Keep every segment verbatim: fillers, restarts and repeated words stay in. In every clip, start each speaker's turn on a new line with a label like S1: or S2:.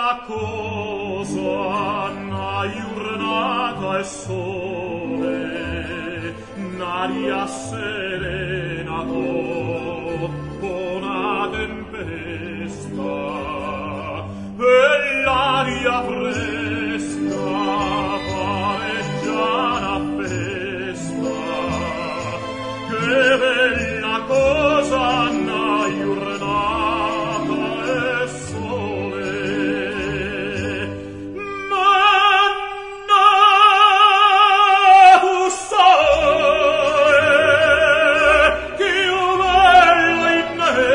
S1: bella cosa, una giornata e sole, un'aria serena dopo una tempesta, e l'aria fresca pareggia una festa. Che bella cosa, una giornata e sole. Manna un sole, che io bello in me,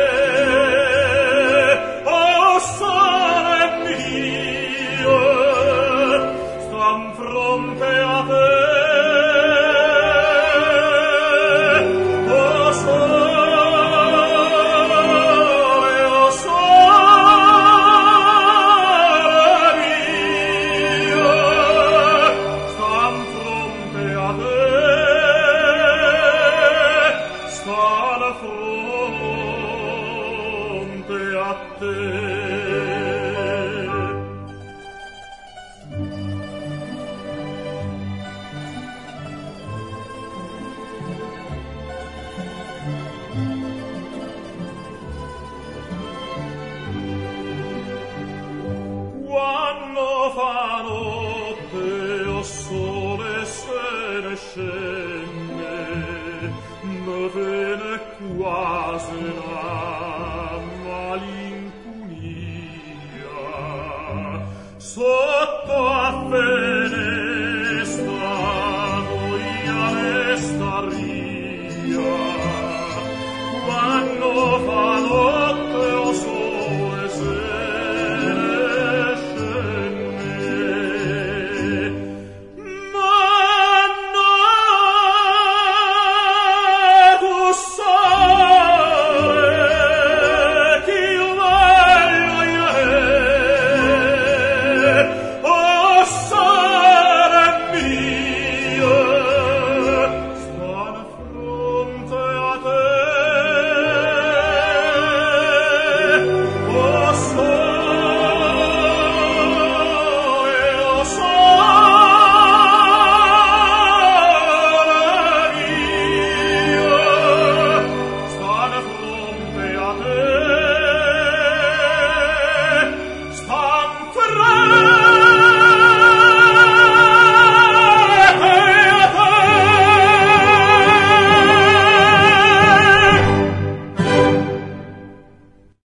S1: oh sole mio, stan fronte a te. Quando fa notte o sole se ne scende, me viene quasi la malinconia. Sotto a finestra noia resta ria. Quando fa notte o sole se a te.